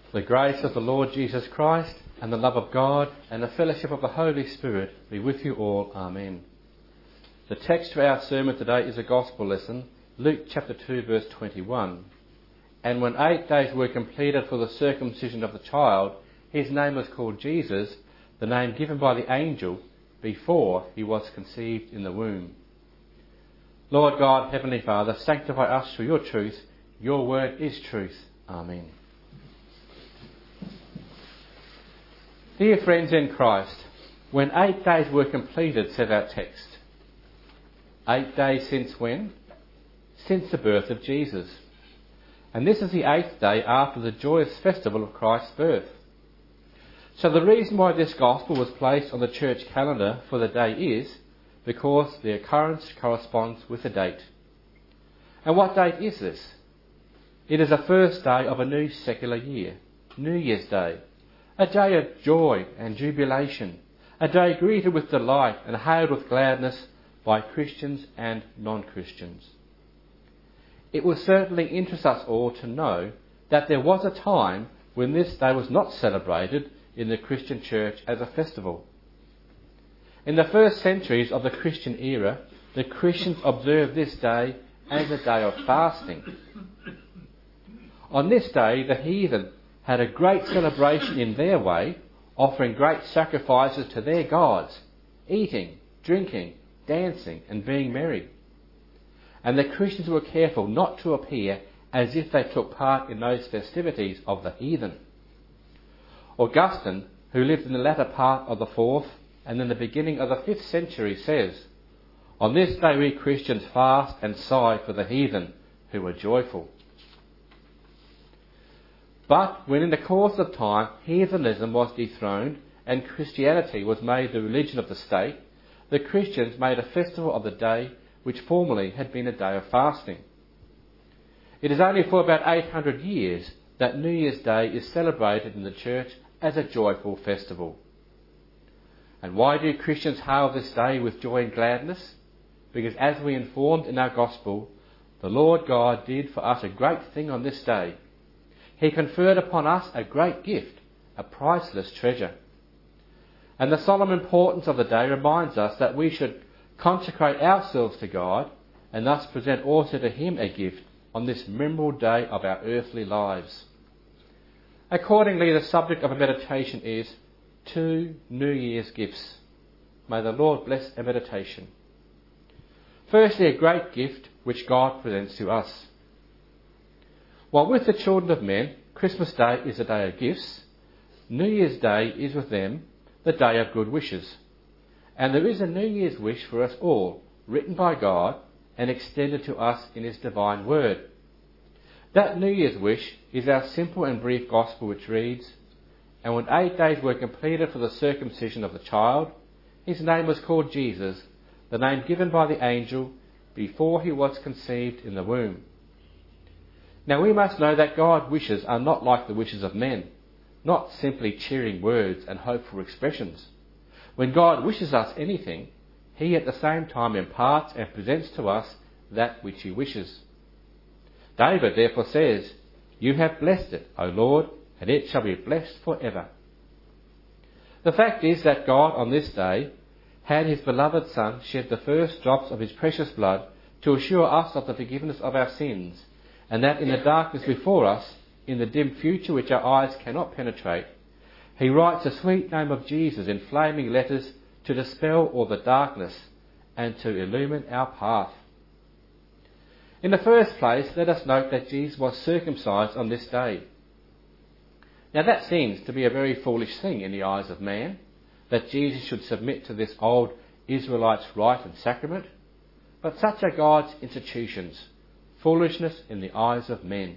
The grace of the Lord Jesus Christ and the love of God and the fellowship of the Holy Spirit be with you all. Amen. The text for our sermon today is a gospel lesson, Luke chapter 2 verse 21. And when 8 days were completed for the circumcision of the child, his name was called Jesus, the name given by the angel before he was conceived in the womb. Lord God, Heavenly Father, sanctify us through your truth. Your word is truth. Amen. Dear friends in Christ, when 8 days were completed, says our text. 8 days since when? Since the birth of Jesus. And this is the 8th day after the joyous festival of Christ's birth. So the reason why this gospel was placed on the church calendar for the day is because the occurrence corresponds with the date. And what date is this? It is the first day of a new secular year, New Year's Day. A day of joy and jubilation, a day greeted with delight and hailed with gladness by Christians and non-Christians. It will certainly interest us all to know that there was a time when this day was not celebrated in the Christian church as a festival. In the first centuries of the Christian era, the Christians observed this day as a day of fasting. On this day, the heathen had a great celebration in their way, offering great sacrifices to their gods, eating, drinking, dancing and being merry. And the Christians were careful not to appear as if they took part in those festivities of the heathen. Augustine, who lived in the latter part of the 4th and then the beginning of the 5th century, says, "On this day we Christians fast and sigh for the heathen who were joyful." But when in the course of time heathenism was dethroned and Christianity was made the religion of the state, the Christians made a festival of the day which formerly had been a day of fasting. It is only for about 800 years that New Year's Day is celebrated in the church as a joyful festival. And why do Christians hail this day with joy and gladness? Because as we informed in our gospel, the Lord God did for us a great thing on this day. He conferred upon us a great gift, a priceless treasure. And the solemn importance of the day reminds us that we should consecrate ourselves to God and thus present also to Him a gift on this memorable day of our earthly lives. Accordingly, the subject of a meditation is 2 New Year's gifts. May the Lord bless our meditation. Firstly, a great gift which God presents to us. While with the children of men, Christmas Day is a day of gifts, New Year's Day is with them the day of good wishes. And there is a New Year's wish for us all, written by God and extended to us in His divine word. That New Year's wish is our simple and brief gospel, which reads, "And when 8 days were completed for the circumcision of the child, his name was called Jesus, the name given by the angel before he was conceived in the womb." Now we must know that God's wishes are not like the wishes of men, not simply cheering words and hopeful expressions. When God wishes us anything, He at the same time imparts and presents to us that which He wishes. David therefore says, "You have blessed it, O Lord, and it shall be blessed forever." The fact is that God on this day had His beloved Son shed the first drops of His precious blood to assure us of the forgiveness of our sins, and that in the darkness before us, in the dim future which our eyes cannot penetrate, He writes the sweet name of Jesus in flaming letters to dispel all the darkness and to illumine our path. In the first place, let us note that Jesus was circumcised on this day. Now that seems to be a very foolish thing in the eyes of man, that Jesus should submit to this old Israelite's rite and sacrament, but such are God's institutions, foolishness in the eyes of men.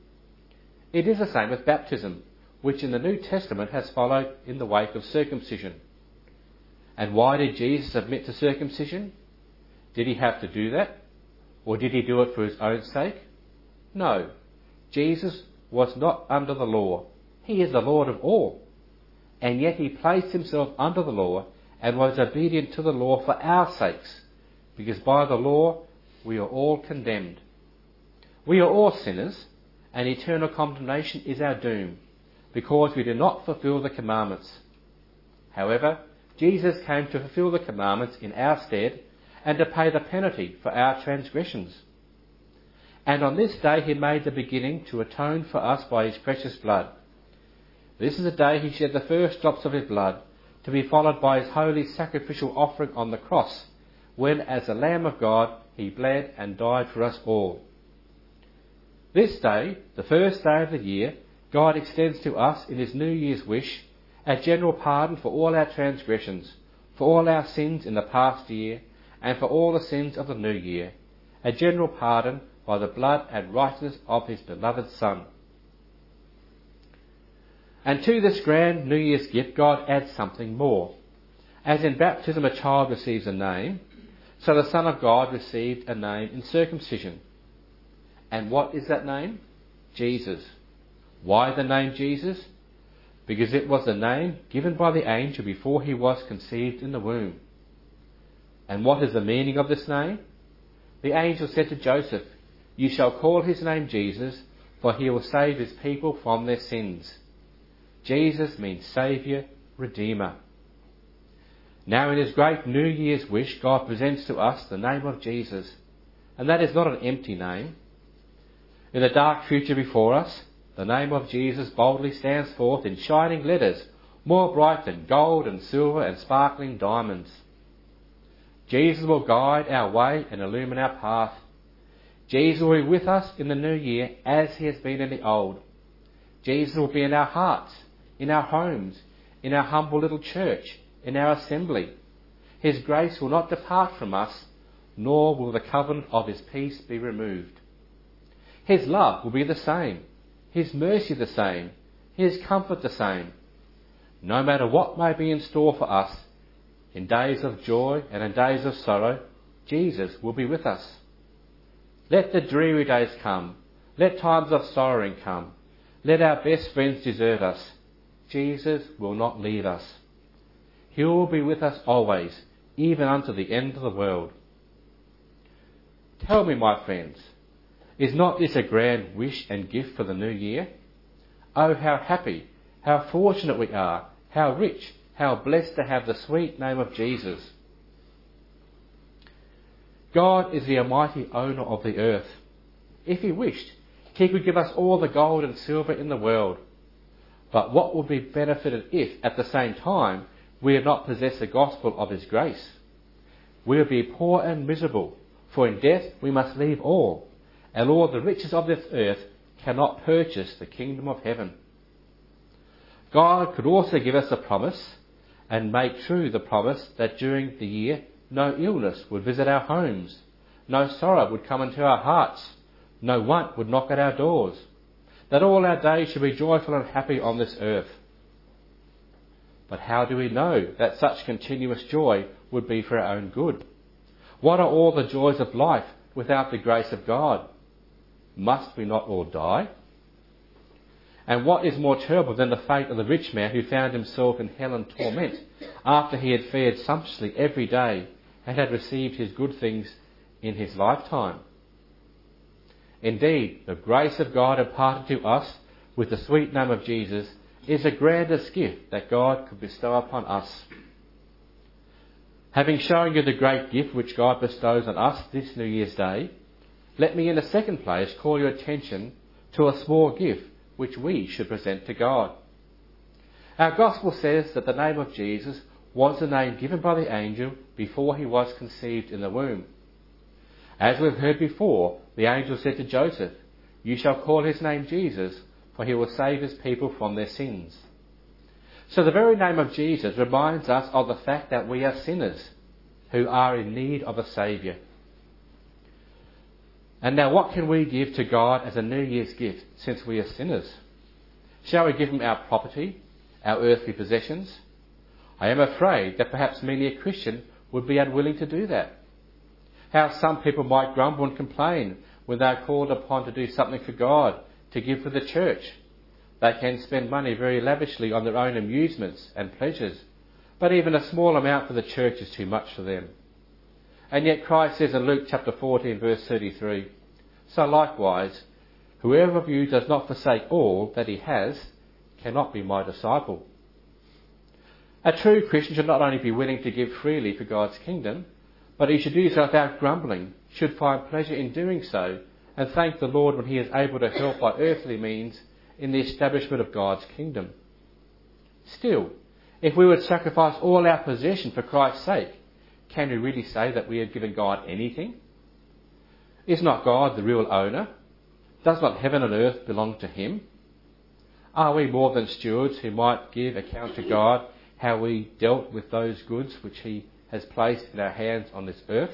It is the same with baptism, which in the New Testament has followed in the wake of circumcision. And why did Jesus submit to circumcision? Did He have to do that? Or did He do it for His own sake? No. Jesus was not under the law. He is the Lord of all. And yet He placed Himself under the law and was obedient to the law for our sakes, because by the law we are all condemned. We are all sinners, and eternal condemnation is our doom. because we do not fulfill the commandments. However, Jesus came to fulfill the commandments in our stead and to pay the penalty for our transgressions. And on this day he made the beginning to atone for us by his precious blood. This is the day he shed the first drops of his blood, to be followed by his holy sacrificial offering on the cross, when as the Lamb of God he bled and died for us all. This day, the first day of the year, God extends to us in his New Year's wish a general pardon for all our transgressions, for all our sins in the past year, and for all the sins of the new year, a general pardon by the blood and righteousness of his beloved Son. And to this grand New Year's gift God adds something more. As in baptism a child receives a name, so the Son of God received a name in circumcision. And what is that name? Jesus. Why the name Jesus? Because it was the name given by the angel before he was conceived in the womb. And what is the meaning of this name? The angel said to Joseph, "You shall call his name Jesus, for he will save his people from their sins." Jesus means Saviour, Redeemer. Now in his great New Year's wish, God presents to us the name of Jesus, and that is not an empty name. In the dark future before us, the name of Jesus boldly stands forth in shining letters, more bright than gold and silver and sparkling diamonds. Jesus will guide our way and illumine our path. Jesus will be with us in the new year as he has been in the old. Jesus will be in our hearts, in our homes, in our humble little church, in our assembly. His grace will not depart from us, nor will the covenant of his peace be removed. His love will be the same, his mercy the same, his comfort the same. No matter what may be in store for us, in days of joy and in days of sorrow, Jesus will be with us. Let the dreary days come. Let times of sorrowing come. Let our best friends desert us. Jesus will not leave us. He will be with us always, even unto the end of the world. Tell me, my friends, is not this a grand wish and gift for the new year? Oh, how happy, how fortunate we are, how rich, how blessed to have the sweet name of Jesus. God is the almighty owner of the earth. If he wished, he could give us all the gold and silver in the world. But what would be benefited if, at the same time, we had not possessed the gospel of his grace? We would be poor and miserable, for in death we must leave all, and all the riches of this earth cannot purchase the kingdom of heaven. God could also give us a promise, and make true the promise that during the year no illness would visit our homes, no sorrow would come into our hearts, no want would knock at our doors, that all our days should be joyful and happy on this earth. But how do we know that such continuous joy would be for our own good? What are all the joys of life without the grace of God? Must we not all die? And what is more terrible than the fate of the rich man who found himself in hell and torment after he had fared sumptuously every day and had received his good things in his lifetime? Indeed, the grace of God imparted to us with the sweet name of Jesus is the grandest gift that God could bestow upon us. Having shown you the great gift which God bestows on us this New Year's Day, let me in the second place call your attention to a small gift which we should present to God. Our Gospel says that the name of Jesus was the name given by the angel before he was conceived in the womb. As we've heard before, the angel said to Joseph, "You shall call his name Jesus, for he will save his people from their sins." So the very name of Jesus reminds us of the fact that we are sinners who are in need of a Saviour. And now what can we give to God as a New Year's gift since we are sinners? Shall we give him our property, our earthly possessions? I am afraid that perhaps many a Christian would be unwilling to do that. How some people might grumble and complain when they are called upon to do something for God, to give for the church. They can spend money very lavishly on their own amusements and pleasures, but even a small amount for the church is too much for them. And yet Christ says in Luke chapter 14 verse 33, "So likewise, whoever of you does not forsake all that he has, cannot be my disciple. A true Christian should not only be willing to give freely for God's kingdom, but he should do so without grumbling, should find pleasure in doing so, and thank the Lord when he is able to help by earthly means in the establishment of God's kingdom. Still, if we would sacrifice all our possession for Christ's sake, can we really say that we have given God anything? Is not God the real owner? Does not heaven and earth belong to him? Are we more than stewards who might give account to God how we dealt with those goods which he has placed in our hands on this earth?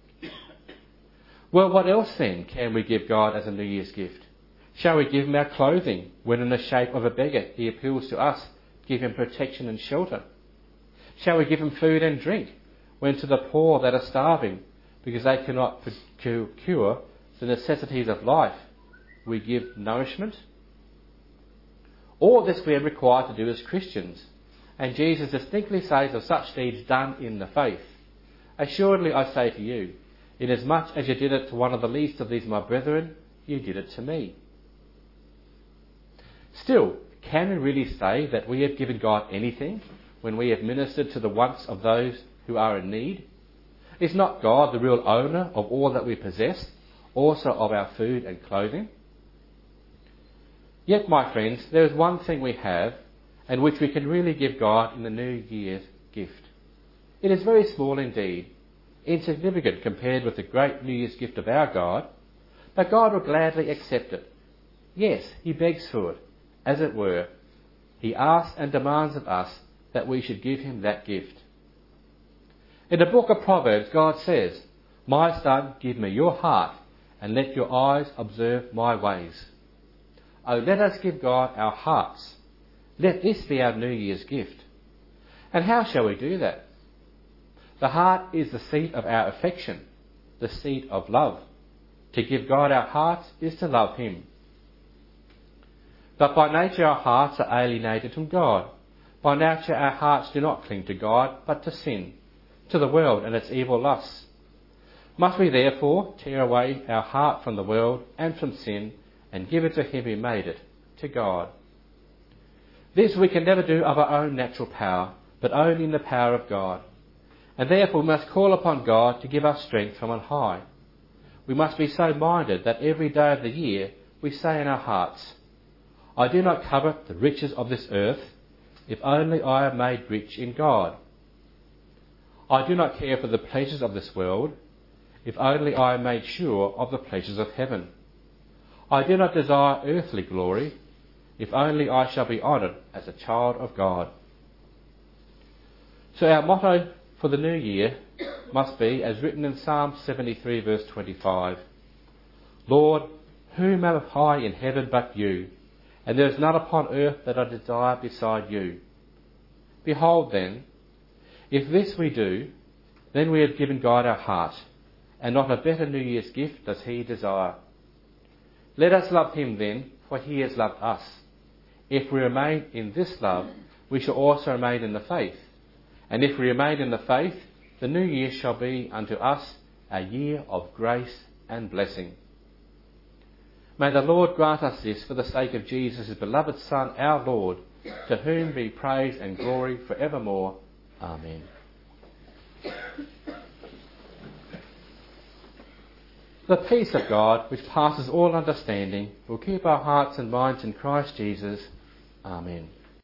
Well, what else then can we give God as a New Year's gift? Shall we give him our clothing when in the shape of a beggar he appeals to us, give him protection and shelter? Shall we give him food and drink when to the poor that are starving because they cannot procure the necessities of life we give nourishment? All this we are required to do as Christians, and Jesus distinctly says of such deeds done in the faith. Assuredly I say to you, inasmuch as you did it to one of the least of these my brethren, you did it to me. Still, can we really say that we have given God anything when we have ministered to the wants of those who are in need? Is not God the real owner of all that we possess, also of our food and clothing? Yet, my friends, there is one thing we have, and which we can really give God in the New Year's gift. It is very small indeed, insignificant compared with the great New Year's gift of our God, but God will gladly accept it. Yes, he begs for it, as it were. He asks and demands of us that we should give him that gift. In the book of Proverbs, God says, "My son, give me your heart, and let your eyes observe my ways." Oh, let us give God our hearts. Let this be our New Year's gift. And how shall we do that? The heart is the seat of our affection, the seat of love. To give God our hearts is to love him. But by nature our hearts are alienated from God. By nature our hearts do not cling to God, but to sin, to the world and its evil lusts. Must we therefore tear away our heart from the world and from sin and give it to him who made it, to God? This we can never do of our own natural power, but only in the power of God. And therefore we must call upon God to give us strength from on high. We must be so minded that every day of the year we say in our hearts, "I do not covet the riches of this earth, if only I am made rich in God. I do not care for the pleasures of this world, if only I am made sure of the pleasures of heaven. I do not desire earthly glory, if only I shall be honoured as a child of God." So our motto for the new year must be, as written in Psalm 73 verse 25, "Lord, whom have I in heaven but you? And there is none upon earth that I desire beside you." Behold then, if this we do, then we have given God our heart, and not a better New Year's gift does he desire. Let us love him then, for he has loved us. If we remain in this love, we shall also remain in the faith. And if we remain in the faith, the new year shall be unto us a year of grace and blessing. May the Lord grant us this for the sake of Jesus, his beloved Son, our Lord, to whom be praise and glory for evermore. Amen. The peace of God, which passes all understanding, will keep our hearts and minds in Christ Jesus. Amen.